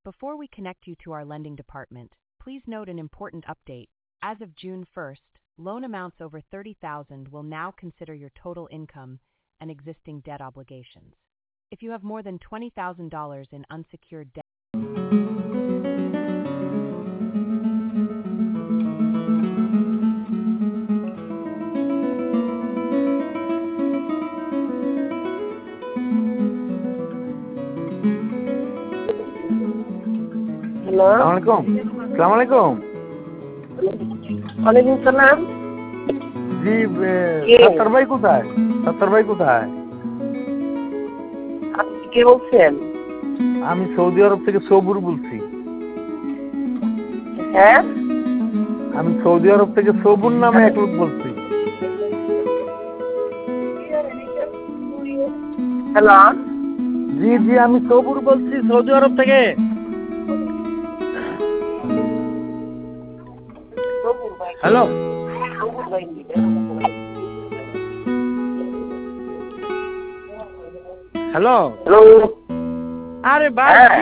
Before we connect you to our lending department, please note an important update. As of June 1st, loan amounts over $30,000 will now consider your total income and existing debt obligations. If you have more than $20,000 in unsecured debt, hello, আসসালামু আলাইকুম। ওয়ালাইকুম সালাম। জি, সত্তর ভাই কোথায়? আপনি কে বলছেন? আমি সৌদি আরব থেকে সবুর বলছি। হ্যাঁ, আমি সৌদি আরব থেকে সবুর নামে এক লোক বলছি। হ্যালো, জি জি, আমি সবুর বলছি সৌদি আরব থেকে। হ্যালো হ্যালো, হ্যালো, আরে ভাই হ্যাঁ।